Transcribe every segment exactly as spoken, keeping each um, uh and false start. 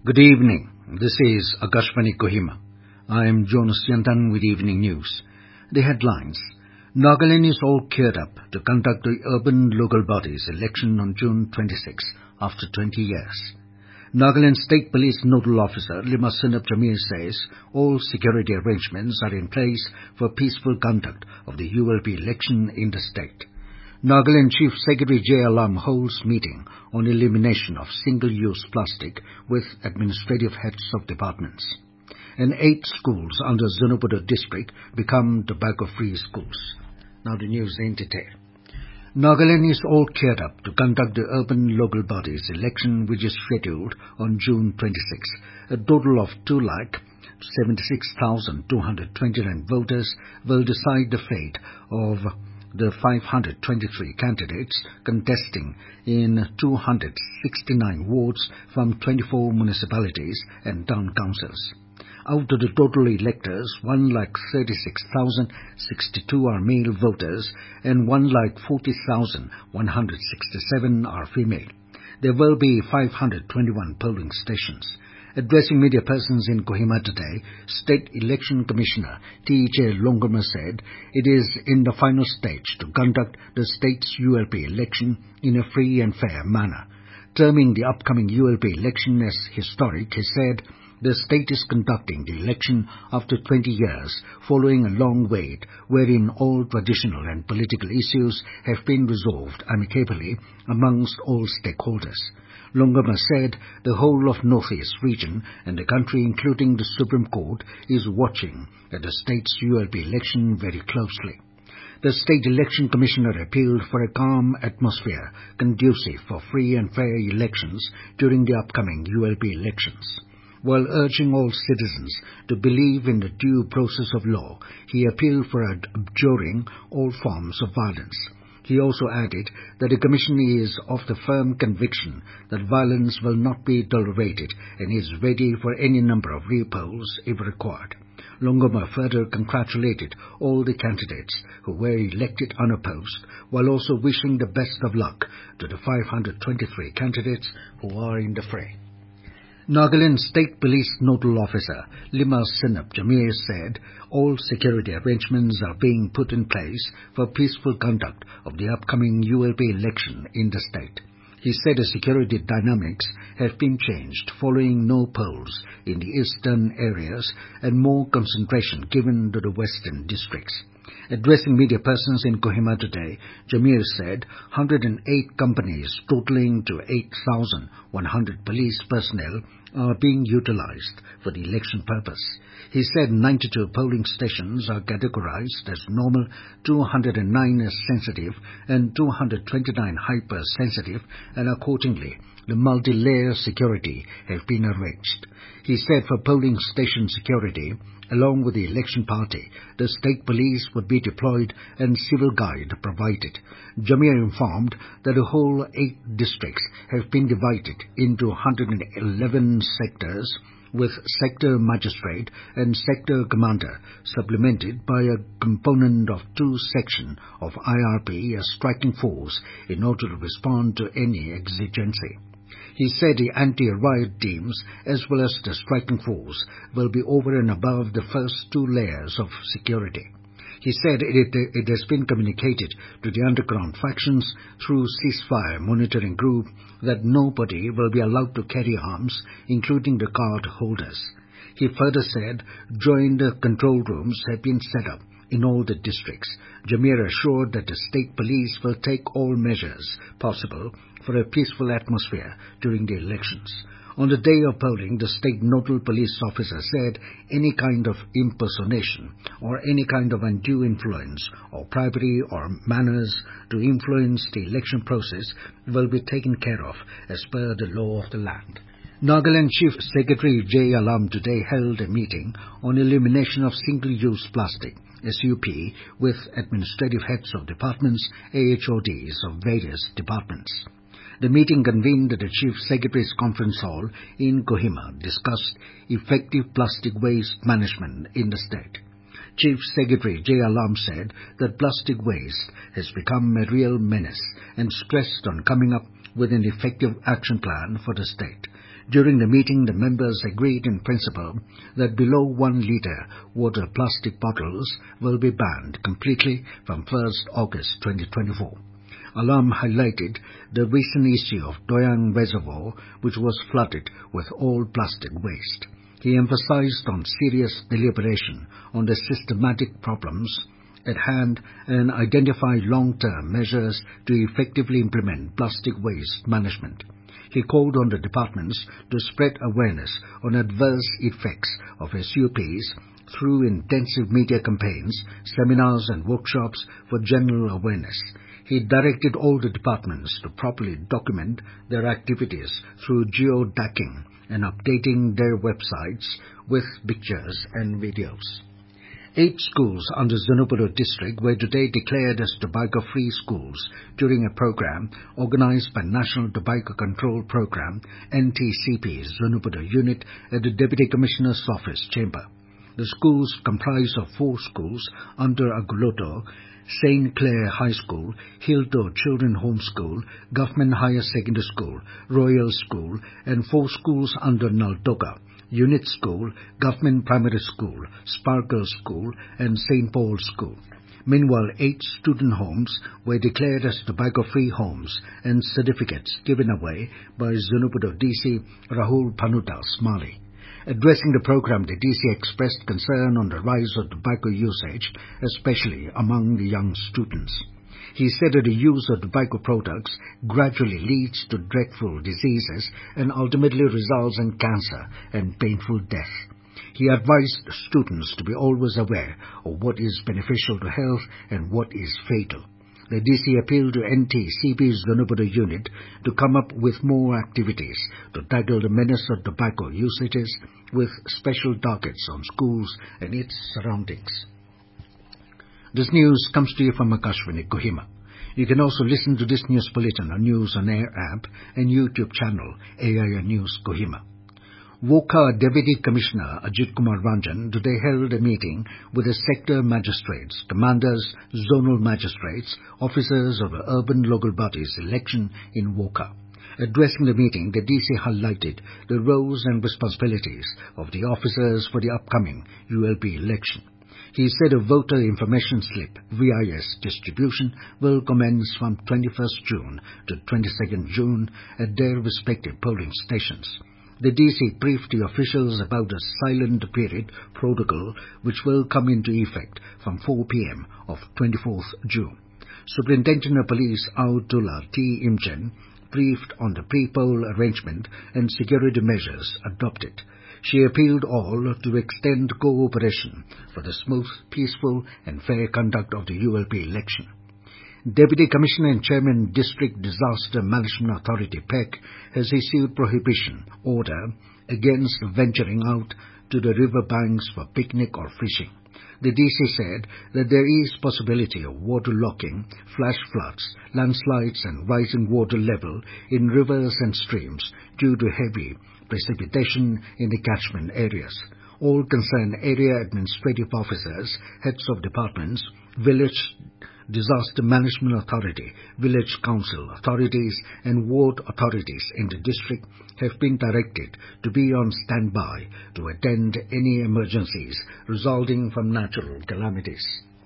Good evening. This is Akashvani Kohima. I am Jonas Yantan with Evening News. The headlines. Nagaland is all geared up to conduct the urban local bodies election on June twenty-sixth after twenty years. Nagaland State Police Nodal Officer Lima Sinap Jamir says all security arrangements are in place for peaceful conduct of the U L P election in the state. Nagaland Chief Secretary J. Alam holds meeting on elimination of single-use plastic with administrative heads of departments. And eight schools under Zunhapura district become tobacco-free schools. Now the news in detail. Nagaland is all geared up to conduct the urban local bodies election which is scheduled on June twenty-sixth. A total of two lakh seventy-six thousand two hundred twenty-nine voters will decide the fate of the five hundred twenty-three candidates contesting in two hundred sixty-nine wards from twenty-four municipalities and town councils. Out of the total electors, one lakh thirty-six thousand sixty-two are male voters and one lakh forty thousand one hundred sixty-seven are female. There will be five hundred twenty-one polling stations. Addressing media persons in Kohima today, State Election Commissioner T J Longama said it is in the final stage to conduct the state's U L P election in a free and fair manner. Terming the upcoming U L P election as historic, he said the state is conducting the election after twenty years, following a long wait wherein all traditional and political issues have been resolved amicably amongst all stakeholders. Longama said the whole of Northeast region and the country, including the Supreme Court, is watching at the state's U L P election very closely. The State Election Commissioner appealed for a calm atmosphere conducive for free and fair elections during the upcoming U L P elections. While urging all citizens to believe in the due process of law, he appealed for abjuring all forms of violence. He also added that the Commission is of the firm conviction that violence will not be tolerated and is ready for any number of repolls if required. Longama further congratulated all the candidates who were elected unopposed, while also wishing the best of luck to the five hundred twenty-three candidates who are in the fray. Nagaland State Police Nodal Officer Lima Sinap Jamir said all security arrangements are being put in place for peaceful conduct of the upcoming U L P election in the state. He said the security dynamics have been changed following no polls in the eastern areas and more concentration given to the western districts. Addressing media persons in Kohima today, Jamir said one hundred eight companies totaling to eight thousand one hundred police personnel are being utilized for the election purpose. He said ninety-two polling stations are categorized as normal, two hundred nine as sensitive and two hundred twenty-nine hypersensitive, and accordingly the multi-layer security have been arranged. He said for polling station security, along with the election party, the state police would be deployed and civil guide provided. Jamir informed that the whole eight districts have been divided into one hundred eleven sectors, with sector magistrate and sector commander supplemented by a component of two section of I R P as striking force in order to respond to any exigency. He said the anti-riot teams as well as the striking force will be over and above the first two layers of security. He said it, it has been communicated to the underground factions through ceasefire monitoring group that nobody will be allowed to carry arms, including the card holders. He further said joint control rooms have been set up in all the districts. Jamir assured that the state police will take all measures possible for a peaceful atmosphere during the elections. On the day of polling, the state nodal police officer said any kind of impersonation or any kind of undue influence or bribery or manners to influence the election process will be taken care of as per the law of the land. Nagaland Chief Secretary J. Alam today held a meeting on elimination of single-use plastic, S U P, with administrative heads of departments, A H O Ds of various departments. The meeting convened at the Chief Secretary's Conference Hall in Kohima discussed effective plastic waste management in the state. Chief Secretary J. Alam said that plastic waste has become a real menace and stressed on coming up with an effective action plan for the state. During the meeting, the members agreed in principle that below one litre water plastic bottles will be banned completely from first August twenty twenty-four. Alam highlighted the recent issue of Doyang Reservoir, which was flooded with all plastic waste. He emphasized on serious deliberation on the systematic problems at hand and identify long-term measures to effectively implement plastic waste management. He called on the departments to spread awareness on adverse effects of S U Ps through intensive media campaigns, seminars and workshops for general awareness. He directed all the departments to properly document their activities through geo-tagging and updating their websites with pictures and videos. Eight schools under Zonoburo district were today declared as tobacco-free schools during a program organized by National Tobacco Control Program N T C P Zonoburo unit at the Deputy Commissioner's Office chamber. The schools comprise of four schools under Aguloto, Saint Clair High School, Hilto Children Home School, Government Higher Secondary School, Royal School, and four schools under Naltoka, Unit School, Government Primary School, Sparkle School, and Saint Paul's School. Meanwhile, eight student homes were declared as tobacco-free homes and certificates given away by Zonoburo D C Rahul Panutas Mali. Addressing the program, the D C expressed concern on the rise of tobacco usage, especially among the young students. He said that the use of tobacco products gradually leads to dreadful diseases and ultimately results in cancer and painful death. He advised students to be always aware of what is beneficial to health and what is fatal. The D C appealed to N T C P's Zonoburo unit to come up with more activities to tackle the menace of tobacco usages with special targets on schools and its surroundings. This news comes to you from Akashvani, Kohima. You can also listen to this news bulletin on News on Air app and YouTube channel A I R News Kohima. Wokha Deputy Commissioner Ajit Kumar Ranjan today held a meeting with the sector magistrates, commanders, zonal magistrates, officers of the urban local bodies election in Wokha. Addressing the meeting, the D C highlighted the roles and responsibilities of the officers for the upcoming U L P election. He said a voter information slip V I S distribution will commence from twenty-first June to twenty-second June at their respective polling stations. The D C briefed the officials about a silent period protocol which will come into effect from four p m of twenty-fourth June. Superintendent of Police Audullah T. Imchen briefed on the pre-poll arrangement and security measures adopted. She appealed all to extend cooperation for the smooth, peaceful and fair conduct of the U L P election. Deputy Commissioner and Chairman District Disaster Management Authority P E C has issued prohibition order against venturing out to the river banks for picnic or fishing. The D C said that there is possibility of waterlogging, flash floods, landslides and rising water level in rivers and streams due to heavy precipitation in the catchment areas. All concerned area administrative officers, heads of departments, village Disaster Management Authority, village council authorities and ward authorities in the district have been directed to be on standby to attend any emergencies resulting from natural calamities.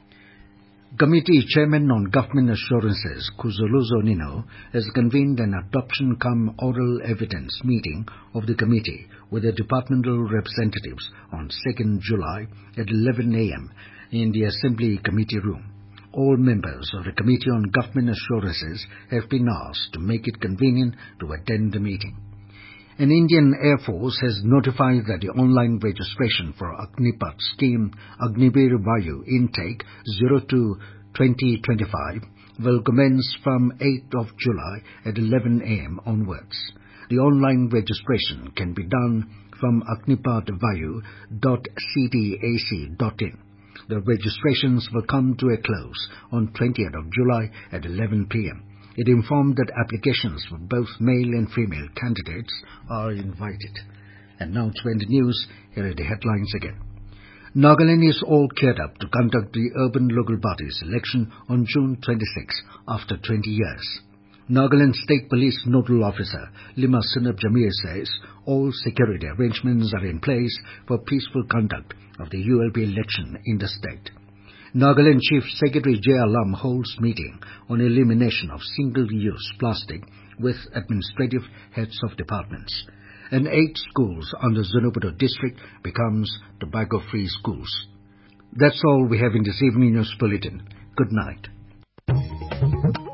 Committee Chairman on Government Assurances, Kuzuluzo Nino, has convened an adoption-cum-oral evidence meeting of the committee with the departmental representatives on second July at eleven a m in the Assembly Committee Room. All members of the Committee on Government Assurances have been asked to make it convenient to attend the meeting. An Indian Air Force has notified that the online registration for Agnipat scheme Agnivir Vayu intake zero two twenty twenty-five will commence from eighth of July at eleven a m onwards. The online registration can be done from agnipatvayu dot c d a c dot in. The registrations will come to a close on twentieth of July at eleven p m It informed that applications for both male and female candidates are invited. And now to end the news, here are the headlines again. Nagaland is all geared up to conduct the urban local bodies election on June twenty-sixth after twenty years. Nagaland State Police Nodal Officer Lima Sinab Jamir says all security arrangements are in place for peaceful conduct of the U L B election in the state. Nagaland Chief Secretary J. Alam holds meeting on elimination of single-use plastic with administrative heads of departments. And eight schools under Zunhupadu district becomes tobacco-free schools. That's all we have in this evening news bulletin. Good night.